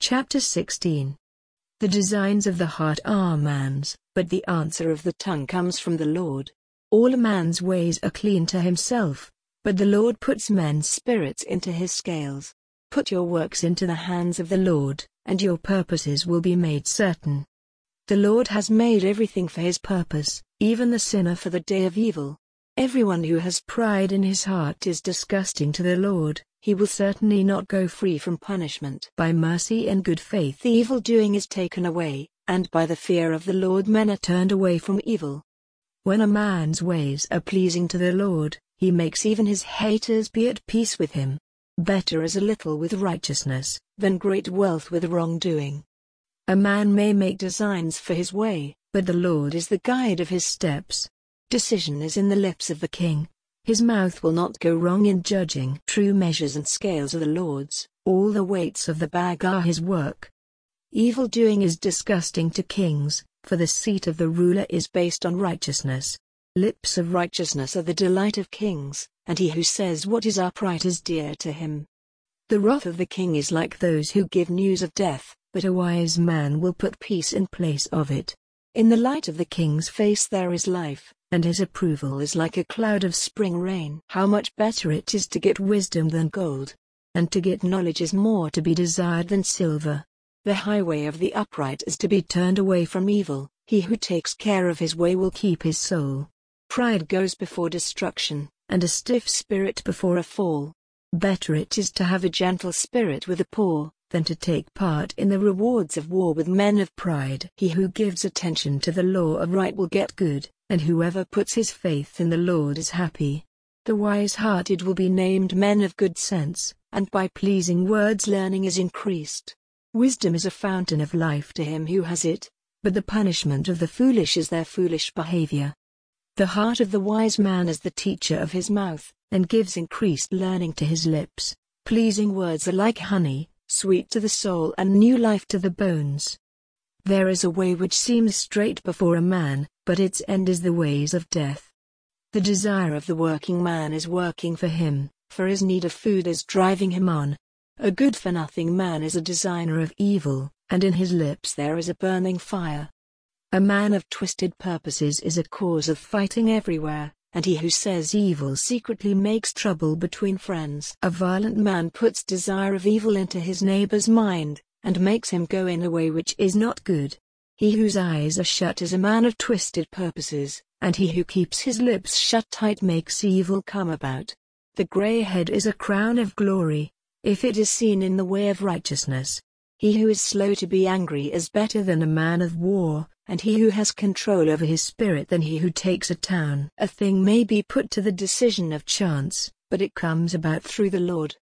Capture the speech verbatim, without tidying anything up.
Chapter sixteen. The designs of the heart are man's, but the answer of the tongue comes from the Lord. All a man's ways are clean to himself, but the Lord puts men's spirits into his scales. Put your works into the hands of the Lord, and your purposes will be made certain. The Lord has made everything for his purpose, even the sinner for the day of evil. Everyone who has pride in his heart is disgusting to the Lord. He will certainly not go free from punishment. By mercy and good faith the evil-doing is taken away, and by the fear of the Lord men are turned away from evil. When a man's ways are pleasing to the Lord, he makes even his haters be at peace with him. Better is a little with righteousness, than great wealth with wrongdoing. A man may make designs for his way, but the Lord is the guide of his steps. Decision is in the lips of the king. His mouth will not go wrong in judging. True measures and scales are the Lord's, all the weights of the bag are his work. Evil-doing is disgusting to kings, for the seat of the ruler is based on righteousness. Lips of righteousness are the delight of kings, and he who says what is upright is dear to him. The wrath of the king is like those who give news of death, but a wise man will put peace in place of it. In the light of the king's face there is life, and his approval is like a cloud of spring rain. How much better it is to get wisdom than gold, and to get knowledge is more to be desired than silver. The highway of the upright is to be turned away from evil. He who takes care of his way will keep his soul. Pride goes before destruction, and a stiff spirit before a fall. Better it is to have a gentle spirit with the poor, than to take part in the rewards of war with men of pride. He who gives attention to the law of right will get good, and whoever puts his faith in the Lord is happy. The wise-hearted will be named men of good sense, and by pleasing words learning is increased. Wisdom is a fountain of life to him who has it, but the punishment of the foolish is their foolish behavior. The heart of the wise man is the teacher of his mouth, and gives increased learning to his lips. Pleasing words are like honey, sweet to the soul and new life to the bones. There is a way which seems straight before a man, but its end is the ways of death. The desire of the working man is working for him, for his need of food is driving him on. A good-for-nothing man is a designer of evil, and in his lips there is a burning fire. A man of twisted purposes is a cause of fighting everywhere, and he who says evil secretly makes trouble between friends. A violent man puts desire of evil into his neighbor's mind, and makes him go in a way which is not good. He whose eyes are shut is a man of twisted purposes, and he who keeps his lips shut tight makes evil come about. The gray head is a crown of glory, if it is seen in the way of righteousness. He who is slow to be angry is better than a man of war, and he who has control over his spirit than he who takes a town. A thing may be put to the decision of chance, but it comes about through the Lord.